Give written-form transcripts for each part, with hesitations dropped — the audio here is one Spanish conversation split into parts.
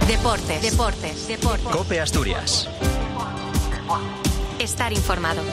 Deportes. COPE Asturias. Estar informado.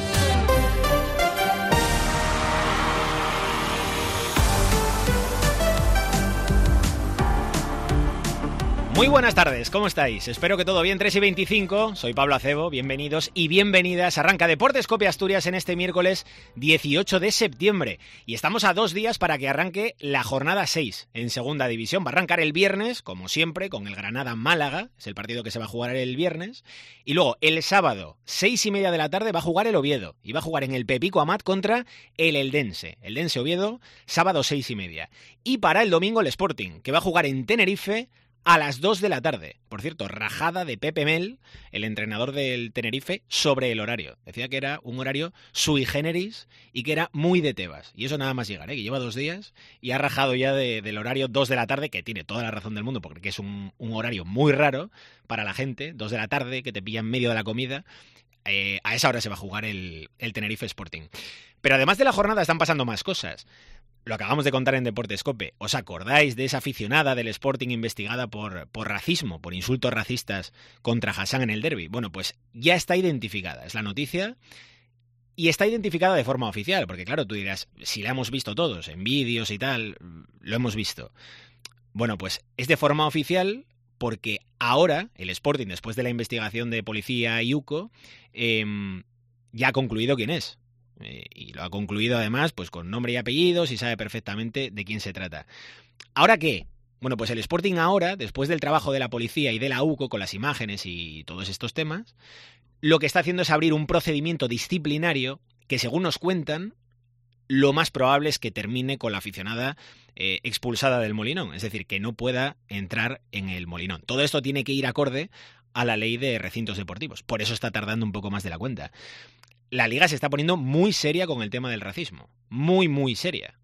Muy buenas tardes, ¿cómo estáis? Espero que todo bien, 3:25, soy Pablo Acebo, bienvenidos y bienvenidas. Arranca Deportes COPE Asturias en este miércoles 18 de septiembre y estamos a 2 días para que arranque la jornada 6 en Segunda División. Va a arrancar el viernes, como siempre, con el Granada-Málaga, es el partido que se va a jugar el viernes, y luego el sábado, 6:30 de la tarde, va a jugar el Oviedo y va a jugar en el Pepico Amat contra el Eldense Oviedo, sábado 6:30. Y para el domingo el Sporting, que va a jugar en Tenerife a las 2 de la tarde. Por cierto, rajada de Pepe Mel, el entrenador del Tenerife, sobre el horario. Decía que era un horario sui generis y que era muy de Tebas. Y eso nada más llegar, que lleva 2 días y ha rajado ya del horario 2 de la tarde, que tiene toda la razón del mundo, porque es un horario muy raro para la gente. 2 de la tarde, que te pilla en medio de la comida. A esa hora se va a jugar el Tenerife Sporting. Pero además de la jornada están pasando más cosas. Lo acabamos de contar en Deportes COPE. ¿Os acordáis de esa aficionada del Sporting investigada por racismo, por insultos racistas contra Hassan en el derbi? Bueno, pues ya está identificada, es la noticia, y está identificada de forma oficial, porque claro, tú dirás, si la hemos visto todos, en vídeos y tal, lo hemos visto. Bueno, pues es de forma oficial porque ahora el Sporting, después de la investigación de policía y UCO, ya ha concluido quién es. Y lo ha concluido además pues con nombre y apellidos y sabe perfectamente de quién se trata. ¿Ahora qué? Bueno, pues el Sporting ahora, después del trabajo de la policía y de la UCO con las imágenes y todos estos temas, lo que está haciendo es abrir un procedimiento disciplinario que, según nos cuentan, lo más probable es que termine con la aficionada expulsada del Molinón, es decir, que no pueda entrar en el Molinón. Todo esto tiene que ir acorde a la ley de recintos deportivos, por eso está tardando un poco más de la cuenta. La Liga se está poniendo muy seria con el tema del racismo. Muy, muy seria.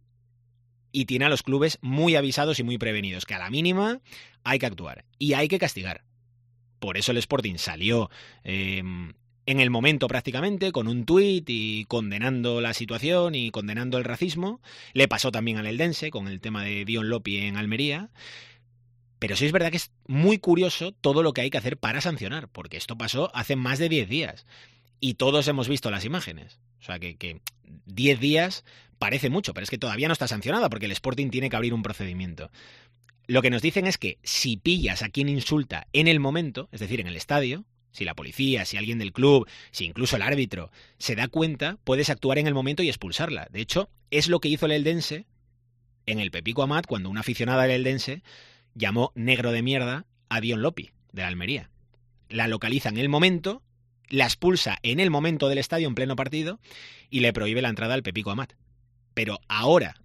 Y tiene a los clubes muy avisados y muy prevenidos, que a la mínima hay que actuar y hay que castigar. Por eso el Sporting salió en el momento prácticamente con un tuit y condenando la situación y condenando el racismo. Le pasó también al Eldense con el tema de Dion Lopi en Almería. Pero sí es verdad que es muy curioso todo lo que hay que hacer para sancionar, porque esto pasó hace más de 10 días. Y todos hemos visto las imágenes. O sea, que 10 días parece mucho, pero es que todavía no está sancionada porque el Sporting tiene que abrir un procedimiento. Lo que nos dicen es que si pillas a quien insulta en el momento, es decir, en el estadio, si la policía, si alguien del club, si incluso el árbitro se da cuenta, puedes actuar en el momento y expulsarla. De hecho, es lo que hizo el Eldense en el Pepico Amat cuando una aficionada del Eldense llamó negro de mierda a Dion Lopi, de la Almería. La localiza en el momento, la expulsa en el momento del estadio en pleno partido y le prohíbe la entrada al Pepico Amat. Pero ahora,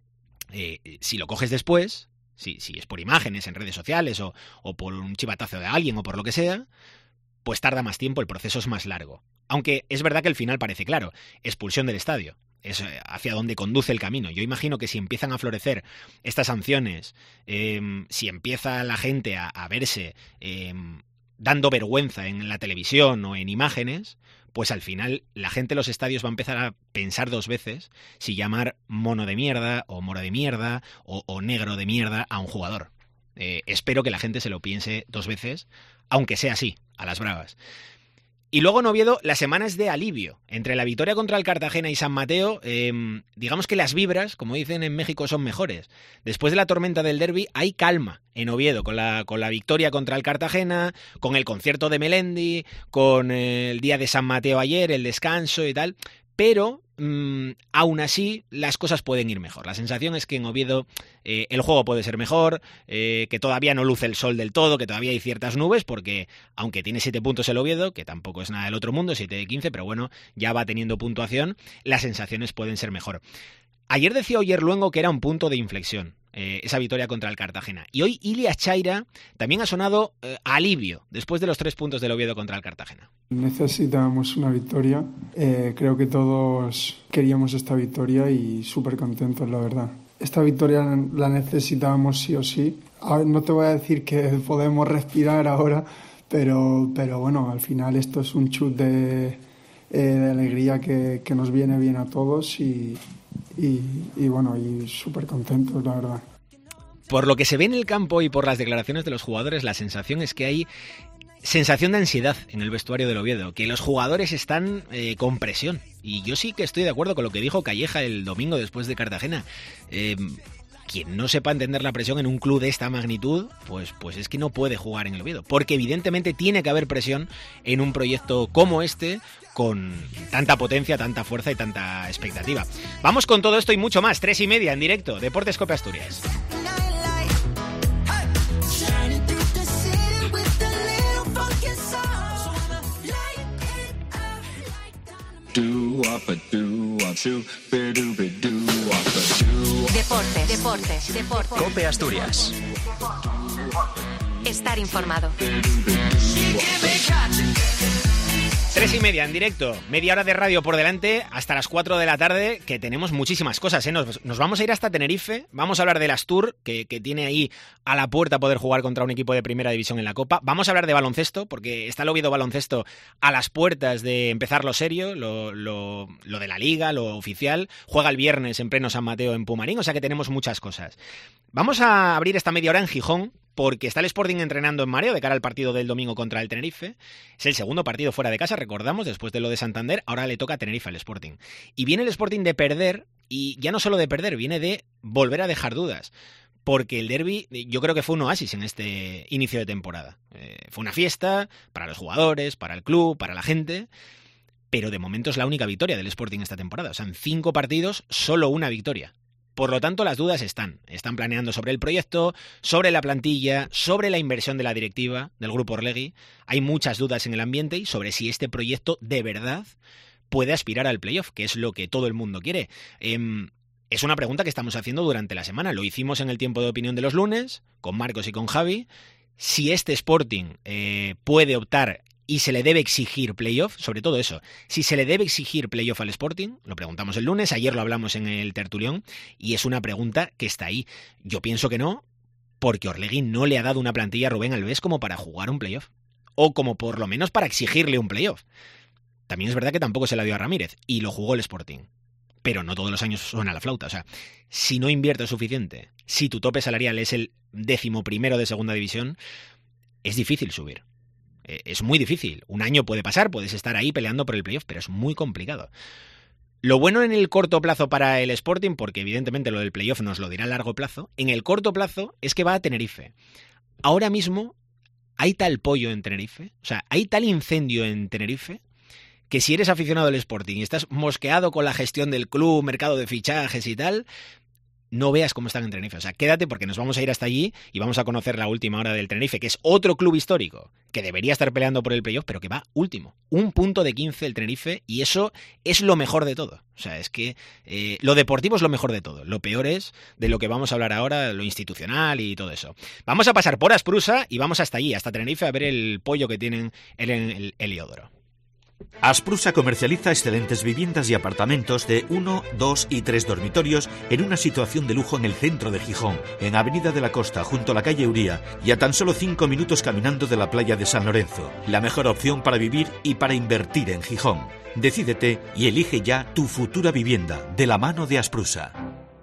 si lo coges después, si es por imágenes en redes sociales o por un chivatazo de alguien o por lo que sea, pues tarda más tiempo, el proceso es más largo. Aunque es verdad que el final parece claro, expulsión del estadio. Es hacia donde conduce el camino. Yo imagino que si empiezan a florecer estas sanciones, si empieza la gente a verse dando vergüenza en la televisión o en imágenes, pues al final la gente en los estadios va a empezar a pensar 2 veces si llamar mono de mierda o moro de mierda o negro de mierda a un jugador. Espero que la gente se lo piense 2 veces, aunque sea así, a las bravas. Y luego en Oviedo, las semanas de alivio. Entre la victoria contra el Cartagena y San Mateo, digamos que las vibras, como dicen en México, son mejores. Después de la tormenta del derbi, hay calma en Oviedo, con la victoria contra el Cartagena, con el concierto de Melendi, con el día de San Mateo ayer, el descanso y tal. Pero aún así las cosas pueden ir mejor. La sensación es que en Oviedo el juego puede ser mejor, que todavía no luce el sol del todo, que todavía hay ciertas nubes, porque aunque tiene 7 puntos el Oviedo, que tampoco es nada del otro mundo, 7 de 15, pero bueno, ya va teniendo puntuación, las sensaciones pueden ser mejor. Ayer decía Oyer Luengo que era un punto de inflexión, esa victoria contra el Cartagena. Y hoy Ilias Chaira también ha sonado alivio después de los 3 puntos del Oviedo contra el Cartagena. Necesitábamos una victoria. Creo que todos queríamos esta victoria y súper contentos, la verdad. Esta victoria la necesitábamos sí o sí. Ahora, no te voy a decir que podemos respirar ahora, pero bueno, al final esto es un chut de alegría que nos viene bien a todos y bueno, y súper contentos, la verdad. por lo que se ve en el campo y por las declaraciones de los jugadores, la sensación es que hay sensación de ansiedad en el vestuario del Oviedo, que los jugadores están con presión. Y yo sí que estoy de acuerdo con lo que dijo Calleja el domingo después de Cartagena. Quien no sepa entender la presión en un club de esta magnitud, pues es que no puede jugar en el Oviedo. Porque evidentemente tiene que haber presión en un proyecto como este, con tanta potencia, tanta fuerza y tanta expectativa. Vamos con todo esto y mucho más. 3:30 en directo, Deportes Cope Asturias. Deportes. Cope Asturias. Estar informado. 3:30 en directo, media hora de radio por delante hasta las 4 de la tarde, que tenemos muchísimas cosas, ¿eh? Nos vamos a ir hasta Tenerife, vamos a hablar del Astur, que tiene ahí a la puerta poder jugar contra un equipo de primera división en la Copa. Vamos a hablar de baloncesto, porque está el Oviedo Baloncesto a las puertas de empezar lo serio, lo de la Liga, lo oficial. Juega el viernes en pleno San Mateo en Pumarín, o sea que tenemos muchas cosas. Vamos a abrir esta media hora en Gijón, porque está el Sporting entrenando en mareo de cara al partido del domingo contra el Tenerife. Es el segundo partido fuera de casa, recordamos, después de lo de Santander. Ahora le toca a Tenerife al Sporting. Y viene el Sporting de perder, y ya no solo de perder, viene de volver a dejar dudas. Porque el derbi yo creo que fue un oasis en este inicio de temporada. Fue una fiesta para los jugadores, para el club, para la gente, pero de momento es la única victoria del Sporting esta temporada. O sea, en 5 partidos, solo una victoria. Por lo tanto, las dudas están planeando sobre el proyecto, sobre la plantilla, sobre la inversión de la directiva del Grupo Orlegui. Hay muchas dudas en el ambiente y sobre si este proyecto de verdad puede aspirar al playoff, que es lo que todo el mundo quiere. Es una pregunta que estamos haciendo durante la semana. Lo hicimos en el tiempo de opinión de los lunes, con Marcos y con Javi. Si este Sporting puede optar y se le debe exigir playoff, sobre todo eso, si se le debe exigir playoff al Sporting, lo preguntamos el lunes, ayer lo hablamos en el tertulión, y es una pregunta que está ahí. Yo pienso que no, porque Orlegui no le ha dado una plantilla a Rubén Albés como para jugar un playoff, o como por lo menos para exigirle un playoff. También es verdad que tampoco se la dio a Ramírez, y lo jugó el Sporting. Pero no todos los años suena la flauta. O sea, si no inviertes suficiente, si tu tope salarial es el 11º de segunda división, es difícil subir. Es muy difícil. Un año puede pasar, puedes estar ahí peleando por el playoff, pero es muy complicado. Lo bueno en el corto plazo para el Sporting, porque evidentemente lo del playoff nos lo dirá a largo plazo, en el corto plazo es que va a Tenerife. Ahora mismo hay tal pollo en Tenerife, o sea, hay tal incendio en Tenerife, que si eres aficionado al Sporting y estás mosqueado con la gestión del club, mercado de fichajes y tal, no veas cómo están en Tenerife. O sea, quédate porque nos vamos a ir hasta allí y vamos a conocer la última hora del Tenerife, que es otro club histórico que debería estar peleando por el playoff, pero que va último. 1 punto de 15 el Tenerife, y eso es lo mejor de todo. O sea, es que lo deportivo es lo mejor de todo. Lo peor es de lo que vamos a hablar ahora, lo institucional y todo eso. Vamos a pasar por Asprusa y vamos hasta allí, hasta Tenerife, a ver el pollo que tienen en el Heliódoro. Asprusa comercializa excelentes viviendas y apartamentos de 1, 2 y 3 dormitorios en una situación de lujo en el centro de Gijón, en Avenida de la Costa, junto a la calle Uría, y a tan solo 5 minutos caminando de la playa de San Lorenzo. La mejor opción para vivir y para invertir en Gijón. Decídete y elige ya tu futura vivienda, de la mano de Asprusa.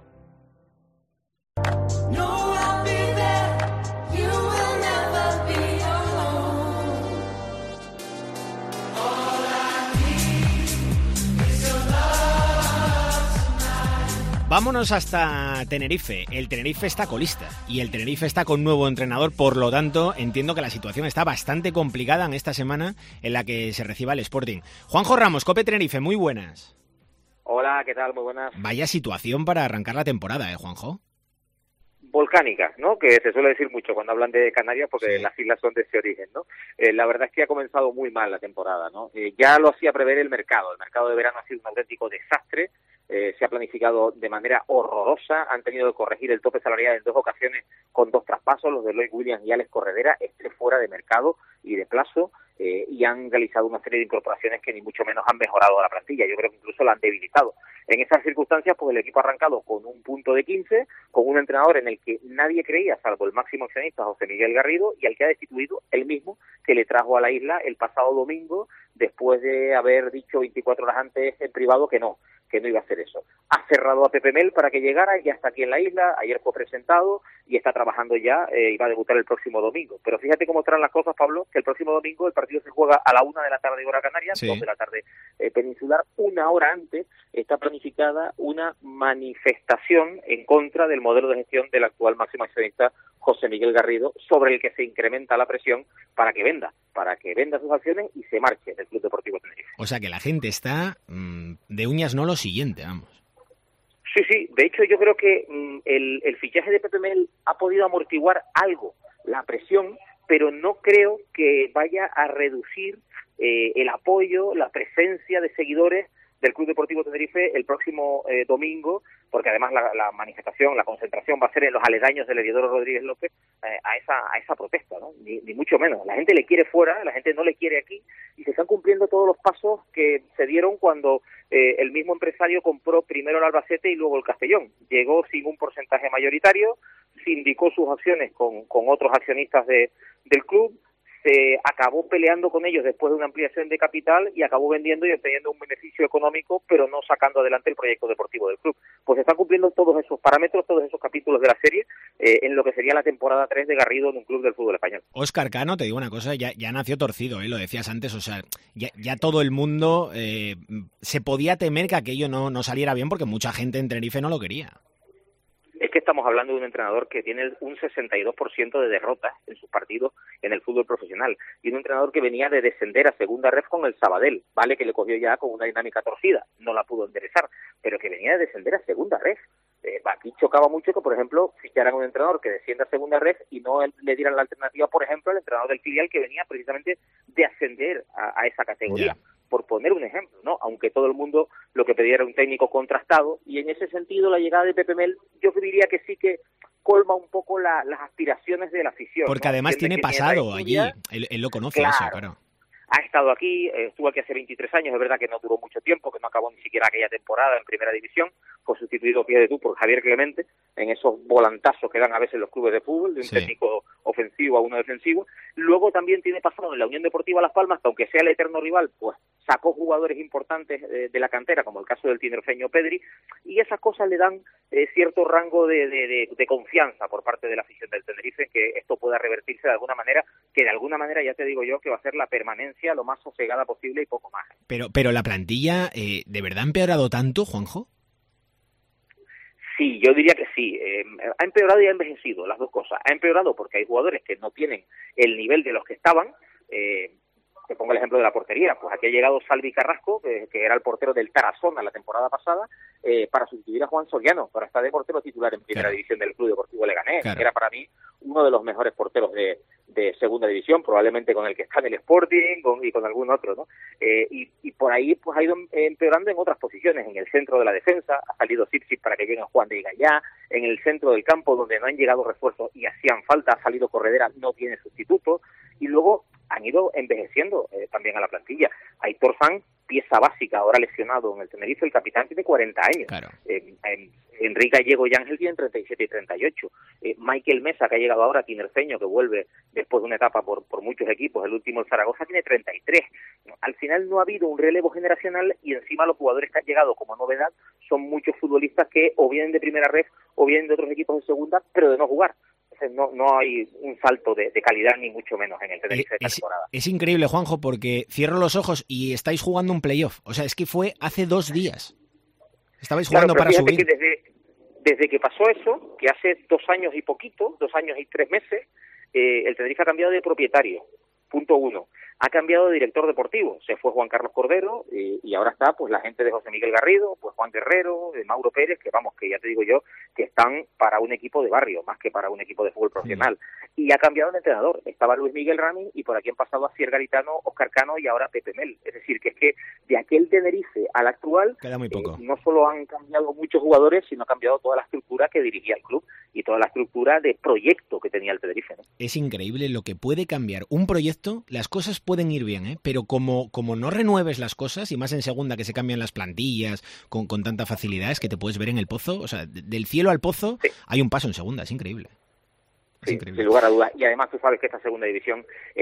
Vámonos hasta Tenerife. El Tenerife está colista y el Tenerife está con nuevo entrenador, por lo tanto entiendo que la situación está bastante complicada en esta semana en la que se reciba el Sporting. Juanjo Ramos, Cope Tenerife, muy buenas. Hola, ¿qué tal? Muy buenas. Vaya situación para arrancar la temporada, Juanjo. Volcánica, ¿no? Que se suele decir mucho cuando hablan de Canarias porque Sí. las islas son de ese origen, ¿no? La verdad es que ha comenzado muy mal la temporada, ¿no? Ya lo hacía prever el mercado de verano ha sido un auténtico desastre, se ha planificado de manera horrorosa, han tenido que corregir el tope salarial en 2 ocasiones con 2 traspasos, los de Lloyd Williams y Alex Corredera, fuera de mercado y de plazo, y han realizado una serie de incorporaciones que ni mucho menos han mejorado la plantilla, yo creo que incluso la han debilitado. En esas circunstancias, pues el equipo ha arrancado con 1 punto de 15, con un entrenador en el que nadie creía, salvo el máximo accionista José Miguel Garrido, y al que ha destituido él mismo, que le trajo a la isla el pasado domingo, después de haber dicho 24 horas antes en privado que no que no iba a hacer eso. Ha cerrado a Pepe Mel para que llegara, ya está aquí en la isla, ayer fue presentado y está trabajando ya, y va a debutar el próximo domingo. Pero fíjate cómo traen las cosas, Pablo, que el próximo domingo el partido se juega a la 1 de la tarde hora canaria, 2 de la tarde peninsular. Una hora antes está planificada una manifestación en contra del modelo de gestión del actual máximo accionista José Miguel Garrido, sobre el que se incrementa la presión para que venda sus acciones y se marche del Club Deportivo Tenerife. O sea que la gente está de uñas no lo siguiente, vamos. Sí, de hecho yo creo que el fichaje de Pepe Mel ha podido amortiguar algo la presión, pero no creo que vaya a reducir el apoyo, la presencia de seguidores del Club Deportivo Tenerife el próximo domingo, porque además la manifestación, la concentración va a ser en los aledaños del Heliodoro Rodríguez López a esa protesta, ¿no? Ni mucho menos. La gente le quiere fuera, la gente no le quiere aquí, y se están cumpliendo todos los pasos que se dieron cuando el mismo empresario compró primero el Albacete y luego el Castellón. Llegó sin un porcentaje mayoritario, sindicó sus acciones con otros accionistas del club, se acabó peleando con ellos después de una ampliación de capital y acabó vendiendo y obteniendo un beneficio económico, pero no sacando adelante el proyecto deportivo del club. Pues se están cumpliendo todos esos parámetros, todos esos capítulos de la serie, en lo que sería la temporada 3 de Garrido en un club del fútbol español. Óscar Cano, te digo una cosa, ya nació torcido, lo decías antes, o sea, ya todo el mundo se podía temer que aquello no saliera bien porque mucha gente en Tenerife no lo quería. Es que estamos hablando de un entrenador que tiene un 62% de derrotas en sus partidos en el fútbol profesional, y un entrenador que venía de descender a segunda ref con el Sabadell, vale que le cogió ya con una dinámica torcida, no la pudo enderezar, pero que venía de descender a segunda ref. Aquí chocaba mucho que, por ejemplo, ficharan un entrenador que descienda a segunda ref y no le dieran la alternativa, por ejemplo, al entrenador del filial que venía precisamente de ascender a esa categoría. Yeah. Por poner un ejemplo, ¿no? Aunque todo el mundo lo que pedía era un técnico contrastado, y en ese sentido la llegada de Pepe Mel yo diría que sí que colma un poco las aspiraciones de la afición. Porque ¿no? Además tiene pasado allí, él lo conoce, claro. Eso, claro. Ha estado aquí, estuvo aquí hace 23 años, es verdad que no duró mucho tiempo, que no acabó ni siquiera aquella temporada en Primera División, fue sustituido pie de tú por Javier Clemente, en esos volantazos que dan a veces los clubes de fútbol, de un técnico ofensivo a uno defensivo. Luego también tiene pasado en la Unión Deportiva Las Palmas, que aunque sea el eterno rival, pues sacó jugadores importantes de la cantera, como el caso del tinerfeño Pedri, y esas cosas le dan cierto rango de confianza por parte de la afición del Tenerife, que esto pueda revertirse de alguna manera, que de alguna manera ya te digo yo que va a ser la permanencia lo más sosegada posible y poco más. Pero la plantilla, ¿de verdad ha empeorado tanto, Juanjo? Sí, yo diría que sí. Ha empeorado y ha envejecido, las dos cosas. Ha empeorado porque hay jugadores que no tienen el nivel de los que estaban. Te pongo el ejemplo de la portería. Pues aquí ha llegado Salvi Carrasco, que era el portero del Tarazona la temporada pasada, para sustituir a Juan Soriano, para estar de portero titular en Primera División del Club Deportivo Leganés, que era para mí uno de los mejores porteros de Segunda División, probablemente con el que está en el Sporting y con algún otro, ¿no? Y por ahí pues ha ido empeorando en otras posiciones. En el centro de la defensa ha salido Sipsip para que llegue Juan de Igallá. En el centro del campo, donde no han llegado refuerzos y hacían falta, ha salido Corredera, no tiene sustituto. Y luego han ido envejeciendo también a la plantilla. Aitor Sanz, pieza básica, ahora lesionado en el Tenerife, el capitán tiene 40 años. Claro. Enrique Gallego y Ángel tienen 37 y 38. Michael Mesa, que ha llegado ahora, tinerfeño, que vuelve después de una etapa por muchos equipos, el último el Zaragoza, tiene 33. Al final no ha habido un relevo generacional, y encima los jugadores que han llegado como novedad son muchos futbolistas que o vienen de primera red o vienen de otros equipos de segunda, pero de no jugar. No hay un salto de calidad, ni mucho menos en el Tenerife de esta temporada. Es increíble, Juanjo, porque cierro los ojos y estáis jugando un playoff. O sea, es que fue hace 2 días. Estabais jugando para subir. Que desde que pasó eso, que hace 2 años y poquito, 2 años y 3 meses, el Tenerife ha cambiado de propietario. Punto 1. Ha cambiado de director deportivo. Se fue Juan Carlos Cordero y ahora está pues la gente de José Miguel Garrido, pues Juan Guerrero, de Mauro Pérez, que vamos, que ya te digo yo, que están para un equipo de barrio, más que para un equipo de fútbol profesional. Y ha cambiado el entrenador. Estaba Luis Miguel Rami y por aquí han pasado a Cier Garitano, Óscar Cano y ahora Pepe Mel. Es decir, que es que de aquel Tenerife al actual, queda muy poco. No solo han cambiado muchos jugadores, sino ha cambiado toda la estructura que dirigía el club y toda la estructura de proyecto que tenía el Tenerife, ¿no? Es increíble lo que puede cambiar un proyecto. Las cosas pueden ir bien, pero como no renueves las cosas, y más en segunda, que se cambian las plantillas con tanta facilidad, es que te puedes ver en el pozo. O sea, del cielo al pozo hay un paso en segunda. Es increíble. Sí, sin lugar a dudas. Y además tú sabes que esta segunda división es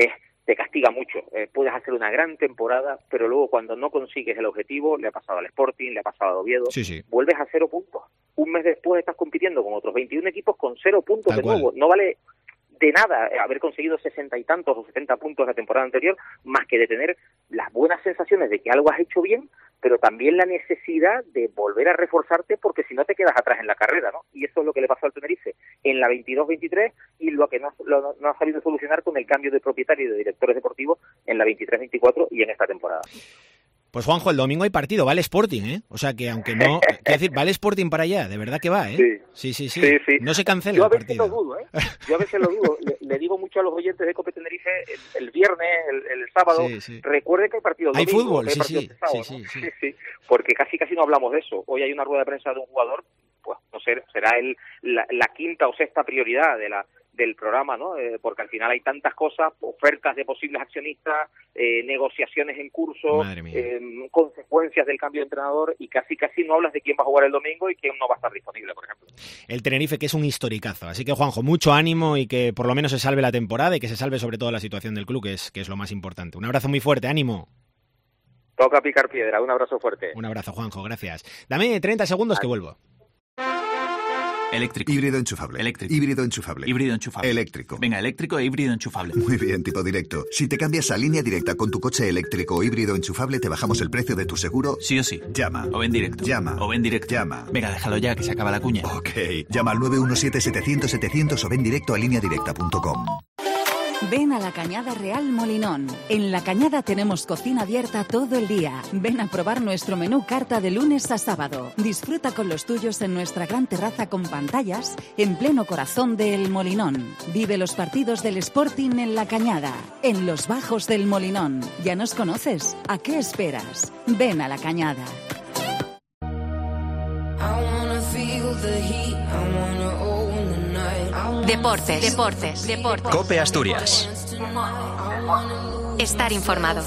te castiga mucho. Puedes hacer una gran temporada, pero luego cuando no consigues el objetivo, le ha pasado al Sporting, le ha pasado al Oviedo, vuelves a 0 puntos. Un mes después estás compitiendo con otros 21 equipos con 0 puntos de nuevo. No vale de nada haber conseguido 60 y tantos o 70 puntos la temporada anterior, más que de tener las buenas sensaciones de que algo has hecho bien, pero también la necesidad de volver a reforzarte, porque si no te quedas atrás en la carrera, ¿no? Y eso es lo que le pasó al Tenerife en la 22-23 y lo que no ha sabido solucionar con el cambio de propietario y de directores deportivos en la 23-24 y en esta temporada. Pues Juanjo, el domingo hay partido, va el Sporting, ¿eh? O sea que aunque no... Quiero decir, va el Sporting para allá, de verdad que va, ¿eh? Sí. No se cancela el partido. Yo a veces lo dudo, le digo mucho a los oyentes de Cope Tenerife el viernes, el sábado, recuerden que hay partido domingo. Hay fútbol, sábado, sí. Porque casi no hablamos de eso. Hoy hay una rueda de prensa de un jugador, pues no sé, será la quinta o sexta prioridad del programa, ¿no? Porque al final hay tantas cosas, ofertas de posibles accionistas, negociaciones en curso, consecuencias del cambio de entrenador, y casi no hablas de quién va a jugar el domingo y quién no va a estar disponible, por ejemplo. El Tenerife, que es un historicazo. Así que, Juanjo, mucho ánimo y que por lo menos se salve la temporada y que se salve sobre todo la situación del club, que es lo más importante. Un abrazo muy fuerte, ánimo. Toca picar piedra, un abrazo fuerte. Un abrazo, Juanjo, gracias. Dame 30 segundos que vuelvo. Eléctrico. Híbrido enchufable. Eléctrico. Híbrido enchufable. Híbrido enchufable. Eléctrico. Venga, eléctrico e híbrido enchufable. Muy bien, tipo directo. Si te cambias a Línea Directa con tu coche eléctrico o híbrido enchufable, te bajamos el precio de tu seguro. Sí o sí. Llama. O ven directo. Llama. O ven directo. Llama. Venga, déjalo ya, que se acaba la cuña. Ok. Llama al 917-700-700 o ven directo a lineadirecta.com. Ven a La Cañada Real Molinón. En La Cañada tenemos cocina abierta todo el día. Ven a probar nuestro menú carta de lunes a sábado. Disfruta con los tuyos en nuestra gran terraza con pantallas en pleno corazón de El Molinón. Vive los partidos del Sporting en La Cañada, en los bajos del Molinón. ¿Ya nos conoces? ¿A qué esperas? Ven a La Cañada. Deportes. Cope Asturias. Estar informado.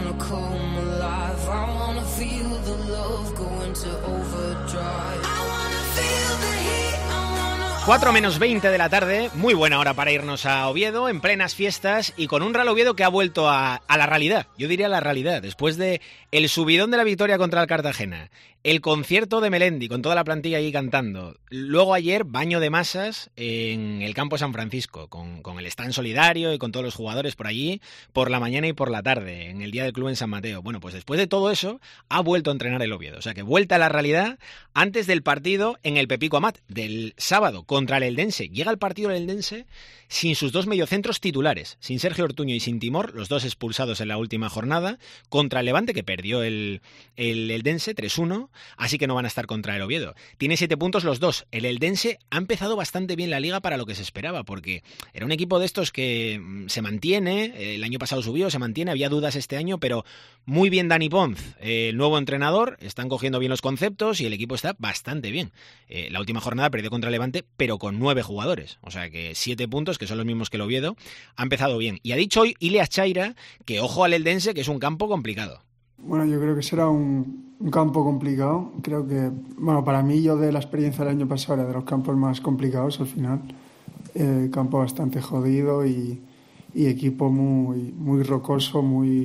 4 menos 20 de la tarde, muy buena hora para irnos a Oviedo, en plenas fiestas y con un Real Oviedo que ha vuelto a la realidad, yo diría la realidad, después de el subidón de la victoria contra el Cartagena, el concierto de Melendi con toda la plantilla ahí cantando, luego ayer baño de masas en el campo San Francisco, con el stand solidario y con todos los jugadores por allí, por la mañana y por la tarde, en el día del club en San Mateo. Bueno, pues después de todo eso, ha vuelto a entrenar el Oviedo, o sea que vuelta a la realidad antes del partido en el Pepico Amat, del sábado, contra el Eldense. Llega el partido del Eldense sin sus dos mediocentros titulares, sin Sergio Ortuño y sin Timor, los dos expulsados en la última jornada, contra el Levante, que perdió el Eldense 3-1, así que no van a estar contra el Oviedo. Tiene 7 puntos los dos. El Eldense ha empezado bastante bien la liga para lo que se esperaba, porque era un equipo de estos que se mantiene, el año pasado subió, se mantiene, había dudas este año, pero muy bien Dani Ponz, el nuevo entrenador, están cogiendo bien los conceptos y el equipo está bastante bien. La última jornada perdió contra el Levante, pero con 9 jugadores, o sea que 7 puntos, que son los mismos que el Oviedo, ha empezado bien. Y ha dicho hoy Ileas Chaira que ojo al Eldense, que es un campo complicado. Bueno, yo creo que será un campo complicado. Creo que, bueno, para mí, yo de la experiencia del año pasado era de los campos más complicados al final. Campo bastante jodido y equipo muy rocoso,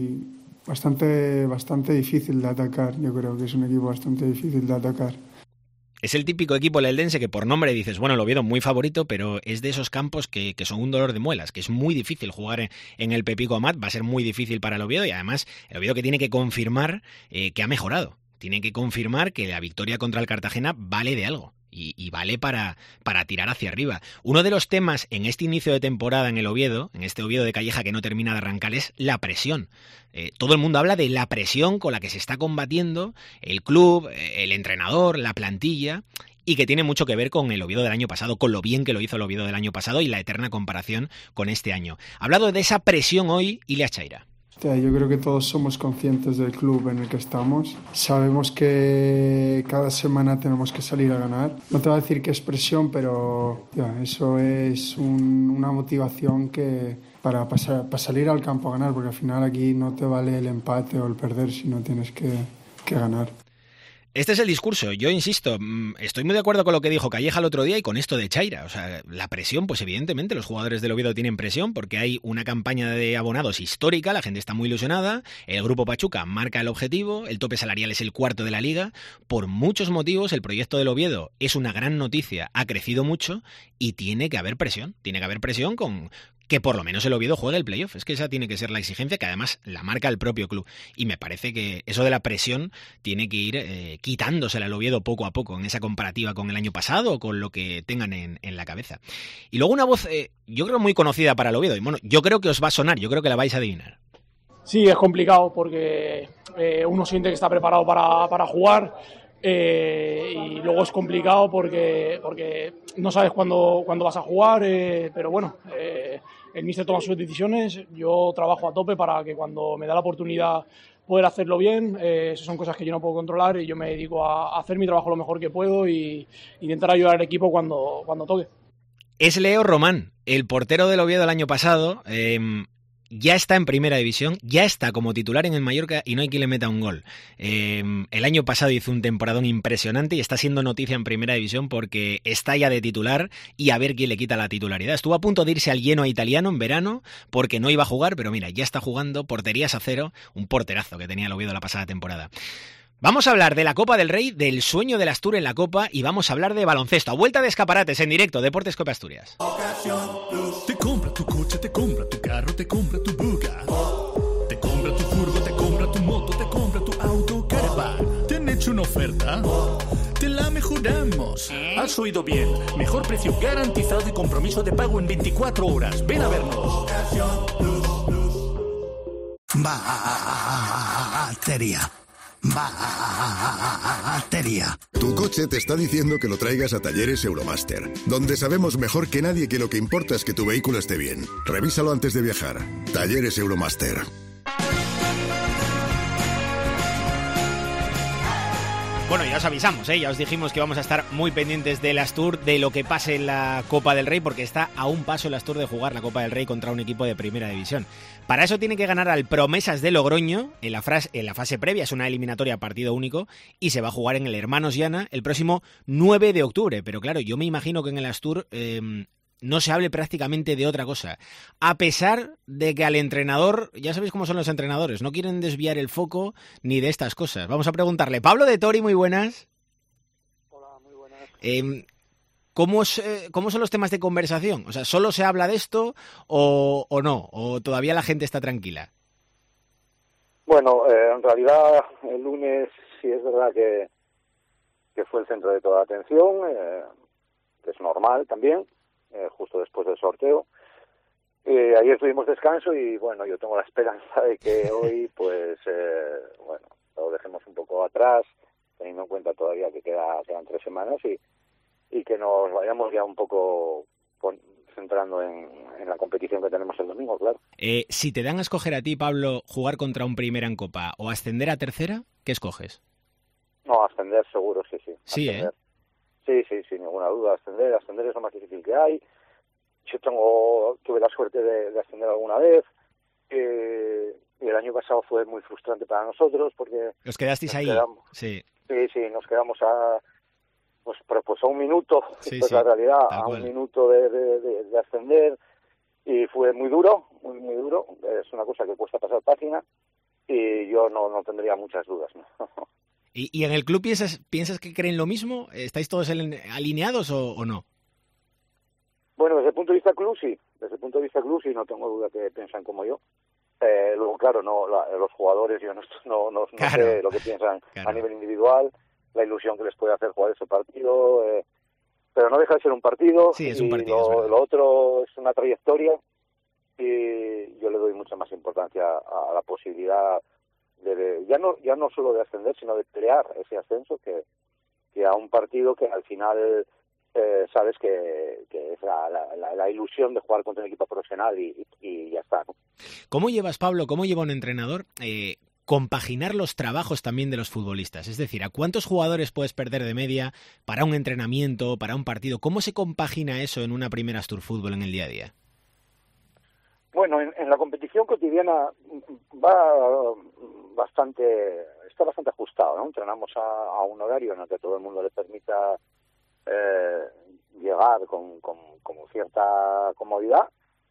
bastante difícil de atacar. Yo creo que es un equipo bastante difícil de atacar. Es el típico equipo el Eldense que por nombre dices, bueno, lo Oviedo muy favorito, pero es de esos campos que son un dolor de muelas, que es muy difícil jugar en el Pepico Amat, va a ser muy difícil para el Oviedo y además el Oviedo que tiene que confirmar que ha mejorado, tiene que confirmar que la victoria contra el Cartagena vale de algo. Y vale para tirar hacia arriba. Uno de los temas en este inicio de temporada en el Oviedo, en este Oviedo de Calleja que no termina de arrancar, es la presión. Todo el mundo habla de la presión con la que se está combatiendo el club, el entrenador, la plantilla, y que tiene mucho que ver con el Oviedo del año pasado, con lo bien que lo hizo el Oviedo del año pasado y la eterna comparación con este año. Ha hablado de esa presión hoy Ileas Chaira. Yo creo que todos somos conscientes del club en el que estamos. Sabemos que cada semana tenemos que salir a ganar. No te voy a decir que es presión, pero eso es una motivación que para salir al campo a ganar, porque al final aquí no te vale el empate o el perder, sino tienes que ganar. Este es el discurso. Yo insisto, estoy muy de acuerdo con lo que dijo Calleja el otro día y con esto de Chaira. O sea, la presión, pues evidentemente los jugadores del Oviedo tienen presión porque hay una campaña de abonados histórica, la gente está muy ilusionada, el Grupo Pachuca marca el objetivo, el tope salarial es el 4º de la Liga. Por muchos motivos, el proyecto del Oviedo es una gran noticia, ha crecido mucho y tiene que haber presión. Tiene que haber presión con que por lo menos el Oviedo juegue el playoff. Es que esa tiene que ser la exigencia, que además la marca el propio club. Y me parece que eso de la presión tiene que ir quitándosela al Oviedo poco a poco, en esa comparativa con el año pasado o con lo que tengan en la cabeza. Y luego una voz, yo creo muy conocida para el Oviedo. Y bueno, yo creo que os va a sonar, yo creo que la vais a adivinar. Sí, es complicado porque uno siente que está preparado para jugar. Y luego es complicado porque no sabes cuándo vas a jugar, pero bueno, el míster toma sus decisiones, yo trabajo a tope para que cuando me da la oportunidad poder hacerlo bien. Esas son cosas que yo no puedo controlar y yo me dedico a hacer mi trabajo lo mejor que puedo y intentar ayudar al equipo cuando toque. Es Leo Román, el portero del Oviedo el año pasado. Ya está en primera división, ya está como titular en el Mallorca y no hay quien le meta un gol. El año pasado hizo un temporadón impresionante y está siendo noticia en primera división porque está ya de titular y a ver quién le quita la titularidad. Estuvo a punto de irse al Genoa italiano en verano porque no iba a jugar, pero mira, ya está jugando, porterías a 0, un porterazo que tenía el Oviedo la pasada temporada. Vamos a hablar de la Copa del Rey, del sueño del Astur en la Copa y vamos a hablar de baloncesto. A vuelta de escaparates en directo, Deportes Cope Asturias. Te compra tu coche, te compra tu carro, te compra tu buga. Te compra tu furgo, te compra tu moto, te compra tu auto, caravan. ¿Te han hecho una oferta? Te la mejoramos. Has oído bien. Mejor precio garantizado y compromiso de pago en 24 horas. Ven a vernos. Batería. Tu coche te está diciendo que lo traigas a Talleres Euromaster, donde sabemos mejor que nadie que lo que importa es que tu vehículo esté bien. Revísalo antes de viajar. Talleres Euromaster. Bueno, ya os avisamos, ya os dijimos que vamos a estar muy pendientes del Astur, de lo que pase en la Copa del Rey, porque está a un paso el Astur de jugar la Copa del Rey contra un equipo de primera división. Para eso tiene que ganar al Promesas de Logroño en la fase previa, es una eliminatoria a partido único, y se va a jugar en el Hermanos Llana el próximo 9 de octubre. Pero claro, yo me imagino que en el Astur no se hable prácticamente de otra cosa. A pesar de que al entrenador, ya sabéis cómo son los entrenadores, no quieren desviar el foco ni de estas cosas. Vamos a preguntarle. Pablo de Tori, muy buenas. Hola, muy buenas. ¿Cómo son los temas de conversación? O sea, ¿solo se habla de esto o no? ¿O todavía la gente está tranquila? Bueno, en realidad el lunes sí es verdad que fue el centro de toda atención, que es normal también. Justo después del sorteo. Ayer tuvimos descanso y bueno, yo tengo la esperanza de que hoy pues bueno, lo dejemos un poco atrás, teniendo en cuenta todavía que quedan 3 semanas y que nos vayamos ya un poco centrando en la competición que tenemos el domingo, claro. Si te dan a escoger a ti, Pablo, jugar contra un Primera en Copa o ascender a Tercera, ¿qué escoges? No, ascender seguro, sí. Sí, ascender. Sí, sin ninguna duda. Ascender es lo más difícil que hay. Yo tuve la suerte de ascender alguna vez. Y el año pasado fue muy frustrante para nosotros porque... ¿Os quedasteis ahí? Sí, nos quedamos a un minuto, sí, la realidad, a un minuto de ascender. Y fue muy duro, muy duro. Es una cosa que cuesta pasar página y yo no tendría muchas dudas, ¿no? ¿Y en el club piensas que creen lo mismo? ¿Estáis todos alineados o no? Bueno, desde el punto de vista club sí. Desde el punto de vista club sí, no tengo duda que piensan como yo. Luego, claro, los jugadores, yo no claro, sé lo que piensan claro. A nivel individual, la ilusión que les puede hacer jugar ese partido. Pero no deja de ser un partido. Sí, es un partido. Lo otro es una trayectoria y yo le doy mucha más importancia a la posibilidad ya no solo de ascender, sino de pelear ese ascenso que a un partido que al final sabes que es la ilusión de jugar contra un equipo profesional y ya está, ¿no? ¿Cómo lleva un entrenador compaginar los trabajos también de los futbolistas? Es decir, ¿a cuántos jugadores puedes perder de media para un entrenamiento, para un partido? ¿Cómo se compagina eso en una primera Astur Fútbol en el día a día? Bueno, en la competición cotidiana va bastante está bastante ajustado, ¿no? Entrenamos a un horario en el que todo el mundo le permita llegar con cierta comodidad,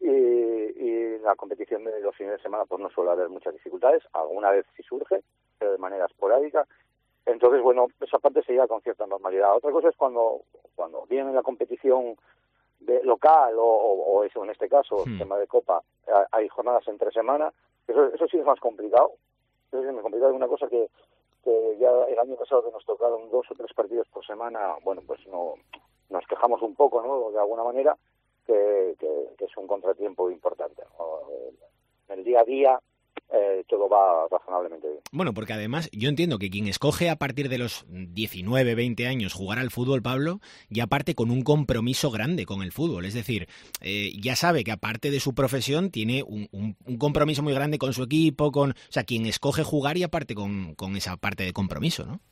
y la competición de los fines de semana pues no suele haber muchas dificultades, alguna vez sí surge, pero de manera esporádica. Entonces, bueno, esa parte se lleva con cierta normalidad. Otra cosa es cuando viene la competición local o eso, en este caso, el tema de Copa, hay jornadas entre semana, eso sí es más complicado. Eso sí es más complicado. Es una cosa que ya el año pasado que nos tocaron 2 o 3 partidos por semana, bueno, pues nos quejamos un poco, ¿no?, de alguna manera, que es un contratiempo importante, ¿no? En el día a día todo va razonablemente bien. Bueno, porque además yo entiendo que quien escoge a partir de los 19, 20 años jugar al fútbol, Pablo, ya parte con un compromiso grande con el fútbol. Es decir, ya sabe que aparte de su profesión tiene un compromiso muy grande con su equipo, o sea, quien escoge jugar ya parte con esa parte de compromiso, ¿no?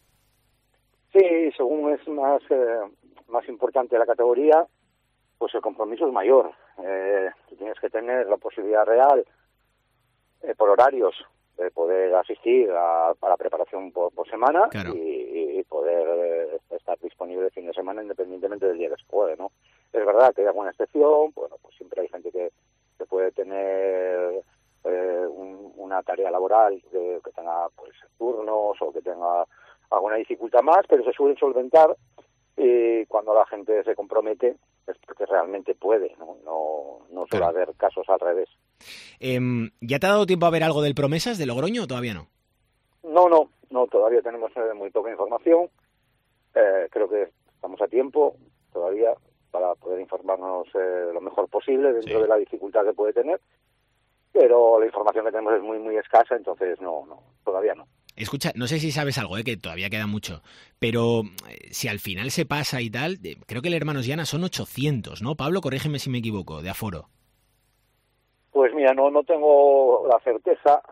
Sí, según es más importante la categoría, pues el compromiso es mayor. Tú tienes que tener la posibilidad real, por horarios, de poder asistir a la preparación por semana, claro, y poder estar disponible el fin de semana independientemente del día que se juegue, ¿no? Es verdad que hay alguna excepción, bueno, pues siempre hay gente que puede tener una tarea laboral que tenga pues turnos o que tenga alguna dificultad más, pero se suele solventar, y cuando la gente se compromete es porque realmente puede, no suele haber casos al revés. ¿Ya te ha dado tiempo a ver algo del Promesas de Logroño o todavía no? No, todavía tenemos muy poca información. Creo que estamos a tiempo todavía para poder informarnos lo mejor posible dentro de la dificultad que puede tener, pero la información que tenemos es muy, muy escasa, entonces todavía no. Escucha, no sé si sabes algo, que todavía queda mucho, pero si al final se pasa y tal, creo que el Hermanos Llana son 800, ¿no? Pablo, corrígeme si me equivoco, de aforo. Pues mira, no tengo la certeza,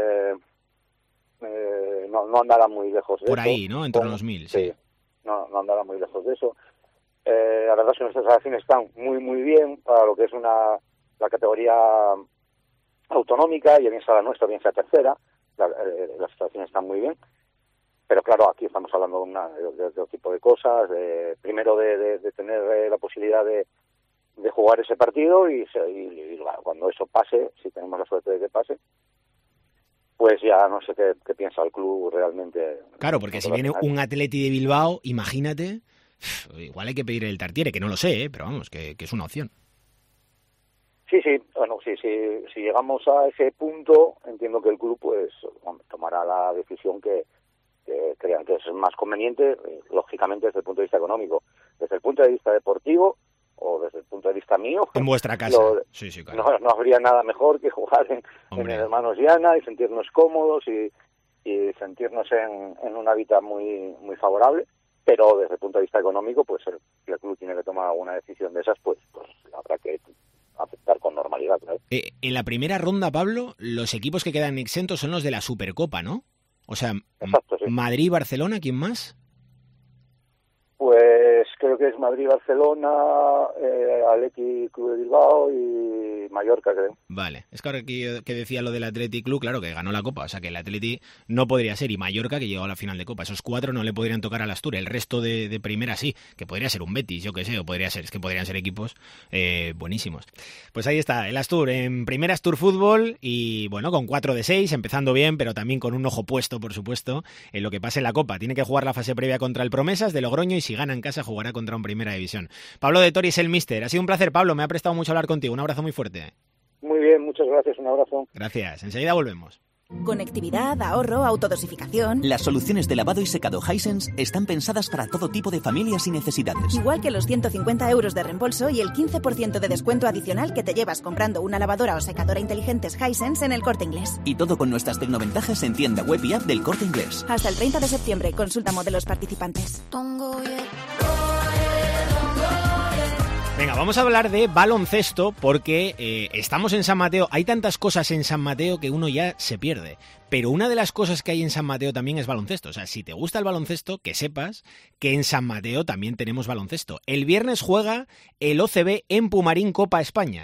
no andará muy lejos de eso. Por ahí, ¿no? En torno a los 1000, sí. No andará muy lejos de eso. La verdad es que nuestras instalaciones están muy, muy bien para lo que es la categoría autonómica, y bien sea la nuestra, bien sea tercera. Las instalaciones están muy bien, pero claro, aquí estamos hablando de otro tipo de cosas, primero de tener la posibilidad de jugar ese partido, y cuando eso pase, si tenemos la suerte de que pase, pues ya no sé qué piensa el club realmente. Claro, porque si viene un Atleti de Bilbao, imagínate, igual hay que pedir el Tartiere, que no lo sé, pero vamos, que es una opción. Sí, bueno, si llegamos a ese punto, entiendo que el club pues tomará la decisión que crean que es más conveniente, lógicamente desde el punto de vista económico. Desde el punto de vista deportivo, o desde el punto de vista mío, en vuestra casa, sí, claro. No habría nada mejor que jugar en Hermanos Llana y sentirnos cómodos y sentirnos en un hábitat muy, muy favorable, pero desde el punto de vista económico, pues si el club tiene que tomar alguna decisión de esas, pues habrá que aceptar con normalidad, ¿no? En la primera ronda, Pablo, los equipos que quedan exentos son los de la Supercopa, ¿no? O sea, exacto, sí. Madrid y Barcelona, ¿quién más? Pues creo que es Madrid, Barcelona, Athletic Club de Bilbao y Mallorca, creo. Vale, es que ahora que decía lo del Athletic Club, claro, que ganó la Copa, o sea que el Athletic no podría ser, y Mallorca, que llegó a la final de Copa. Esos 4 no le podrían tocar al Astur, el resto de primera sí, que podría ser un Betis, yo qué sé, o es que podrían ser equipos buenísimos. Pues ahí está, el Astur en primera Astur Fútbol, y bueno, con 4 de 6, empezando bien, pero también con un ojo puesto, por supuesto, en lo que pase en la Copa. Tiene que jugar la fase previa contra el Promesas de Logroño, y si gana en casa jugará contra un Primera División. Pablo de Tori es el míster. Ha sido un placer, Pablo. Me ha prestado mucho hablar contigo. Un abrazo muy fuerte. Muy bien, muchas gracias. Un abrazo. Gracias. Enseguida volvemos. Conectividad, ahorro, autodosificación. Las soluciones de lavado y secado Hisense están pensadas para todo tipo de familias y necesidades. Igual que los 150 euros de reembolso y el 15% de descuento adicional que te llevas comprando una lavadora o secadora inteligentes Hisense en el Corte Inglés. Y todo con nuestras tecnoventajas en tienda web y app del Corte Inglés. Hasta el 30 de septiembre. Consulta modelos participantes. Venga, vamos a hablar de baloncesto porque estamos en San Mateo. Hay tantas cosas en San Mateo que uno ya se pierde. Pero una de las cosas que hay en San Mateo también es baloncesto. O sea, si te gusta el baloncesto, que sepas que en San Mateo también tenemos baloncesto. El viernes juega el OCB en Pumarín Copa España.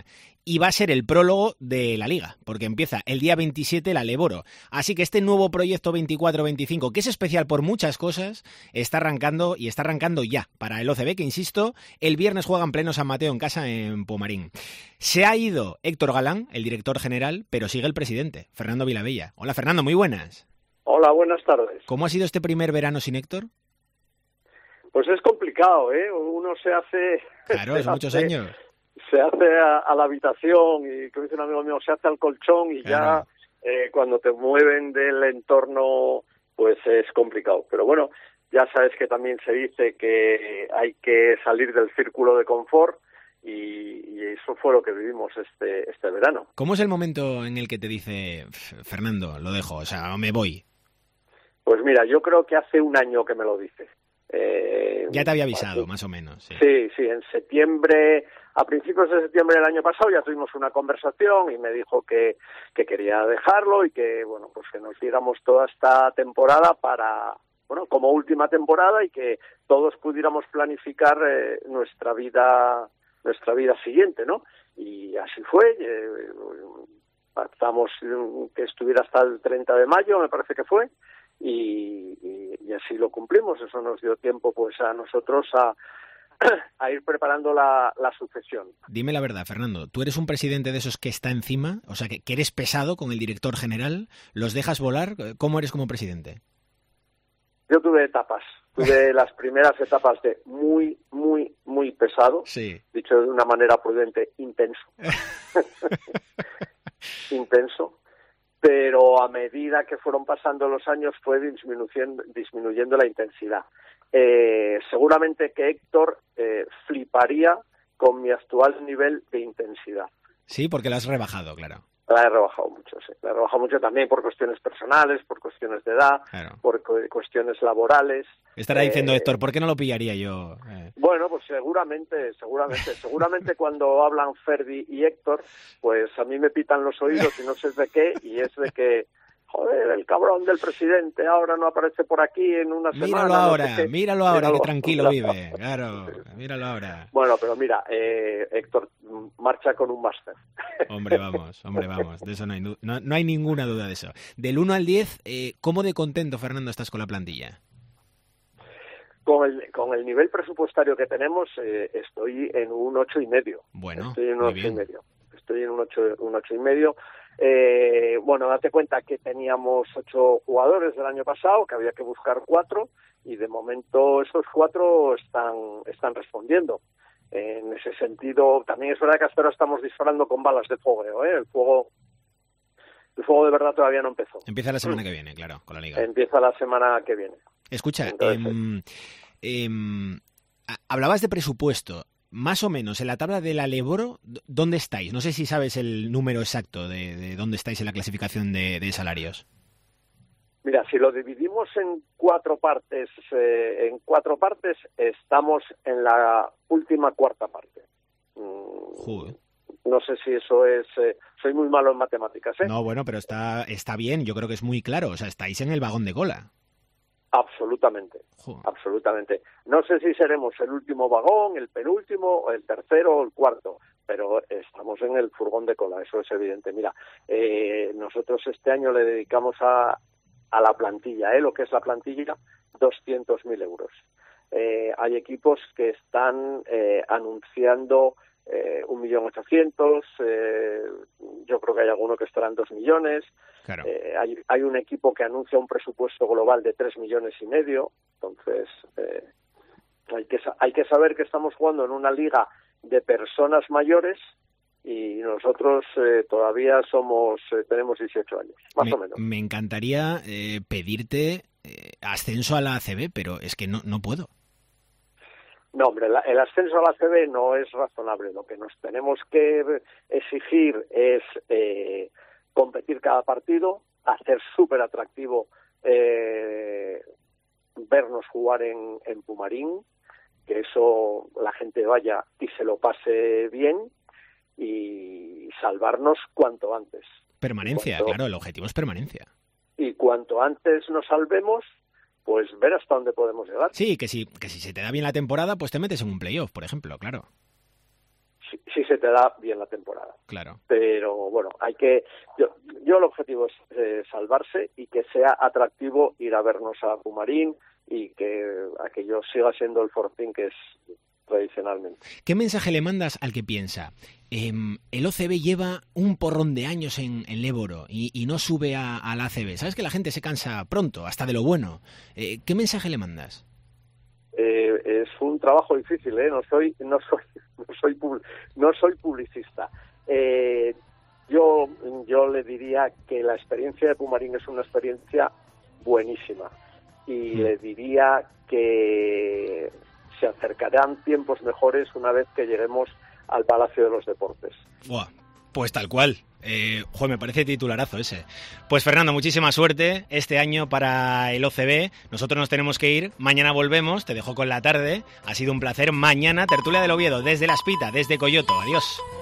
y va a ser el prólogo de la Liga, porque empieza el día 27 la Leboro. Así que este nuevo proyecto 24-25, que es especial por muchas cosas, está arrancando ya para el OCB, que insisto, el viernes juega en pleno San Mateo en casa en Pumarín. Se ha ido Héctor Galán, el director general, pero sigue el presidente, Fernando Vilabella. Hola Fernando, muy buenas. Hola, buenas tardes. ¿Cómo ha sido este primer verano sin Héctor? Pues es complicado, ¿eh? Uno se hace... Claro, es muchos años. Se hace a la habitación y, como dice un amigo mío, se hace al colchón y claro. Ya cuando te mueven del entorno, pues es complicado. Pero bueno, ya sabes que también se dice que hay que salir del círculo de confort y eso fue lo que vivimos este verano. ¿Cómo es el momento en el que te dice, Fernando, lo dejo, o sea, me voy? Pues mira, yo creo que hace un año que me lo dice. Ya te había avisado, más o menos. Sí, en septiembre, a principios de septiembre del año pasado ya tuvimos una conversación y me dijo que quería dejarlo y que, bueno, pues que nos diéramos toda esta temporada para, bueno, como última temporada y que todos pudiéramos planificar nuestra vida siguiente, ¿no? Y así fue. Pactamos que estuviera hasta el 30 de mayo, me parece que fue. Y así lo cumplimos. Eso nos dio tiempo pues a nosotros a ir preparando la sucesión. Dime la verdad, Fernando, ¿tú eres un presidente de esos que está encima? O sea, que eres pesado con el director general, ¿los dejas volar? ¿Cómo eres como presidente? Yo tuve etapas. Tuve las primeras etapas de muy, muy, muy pesado. Sí. Dicho de una manera prudente, intenso. Intenso. Pero a medida que fueron pasando los años fue disminuyendo la intensidad. Seguramente que Héctor fliparía con mi actual nivel de intensidad. Sí, porque la has rebajado, claro. La he rebajado mucho, sí. La he rebajado mucho también por cuestiones personales, por cuestiones de edad, claro. Por cuestiones laborales. Estará diciendo Héctor, ¿por qué no lo pillaría yo? Bueno, pues seguramente cuando hablan Ferdi y Héctor, pues a mí me pitan los oídos y no sé de qué, y es de que, joder, el cabrón del presidente ahora no aparece por aquí en una semana. Míralo ahora, que tranquilo vive, claro, míralo ahora. Bueno, pero mira, Héctor marcha con un máster. Hombre, vamos, de eso no hay ninguna duda de eso. Del 1 al 10, ¿cómo de contento, Fernando, estás con la plantilla? Con el nivel presupuestario que tenemos, estoy en un 8,5. Bueno, estoy en un 8,5. Estoy en un 8,5. Bueno, date cuenta que teníamos 8 jugadores del año pasado, que había que buscar 4, y de momento esos 4 están respondiendo. En ese sentido, también es verdad que hasta ahora estamos disparando con balas de fogueo, ¿eh? El fuego de verdad todavía no empezó. Empieza la semana que viene, claro, con la Liga. Empieza la semana que viene. Escucha, hablabas de presupuesto. Más o menos, en la tabla de la Leboro, ¿dónde estáis? No sé si sabes el número exacto de dónde estáis en la clasificación de salarios. Mira, si lo dividimos en 4 partes, estamos en la última cuarta parte. Joder. No sé si eso es... soy muy malo en matemáticas, ¿eh? No, bueno, pero está bien, yo creo que es muy claro. O sea, estáis en el vagón de cola. Absolutamente, Joder. Absolutamente. No sé si seremos el último vagón, el penúltimo, el tercero o el cuarto, pero estamos en el furgón de cola, eso es evidente. Mira, nosotros este año le dedicamos a la plantilla, lo que es la plantilla, 200.000 euros. Hay equipos que están anunciando 1.800.000, yo creo que hay alguno que estará en 2 millones. Claro. Hay un equipo que anuncia un presupuesto global de 3,5 millones. Entonces, hay que saber que estamos jugando en una liga de personas mayores y nosotros todavía tenemos 18 años, más o menos. Me encantaría pedirte ascenso a la ACB, pero es que no puedo. No, hombre, el ascenso a la ACB no es razonable. Lo que nos tenemos que exigir es competir cada partido, hacer súper atractivo vernos jugar en Pumarín, que eso la gente vaya y se lo pase bien y salvarnos cuanto antes. Permanencia, claro, el objetivo es permanencia. Y cuanto antes nos salvemos, pues ver hasta dónde podemos llegar. Sí, que si se te da bien la temporada, pues te metes en un playoff, por ejemplo, claro. si se te da bien la temporada. Claro. Pero bueno, yo el objetivo es salvarse y que sea atractivo ir a vernos a Pumarín y que aquello siga siendo el Fortín que es tradicionalmente. ¿Qué mensaje le mandas al que piensa? El OCB lleva un porrón de años en Léboro y no sube a la ACB. ¿Sabes que la gente se cansa pronto, hasta de lo bueno? ¿Qué mensaje le mandas? Es un trabajo difícil, no soy publicista. Yo le diría que la experiencia de Pumarín es una experiencia buenísima y le diría que se acercarán tiempos mejores una vez que lleguemos al Palacio de los Deportes. Buah, pues tal cual. Me parece titularazo ese. Pues Fernando, muchísima suerte este año para el OCB. Nosotros nos tenemos que ir. Mañana volvemos. Te dejo con la tarde. Ha sido un placer. Mañana, tertulia del Oviedo, desde La Espita, desde Coyoto. Adiós.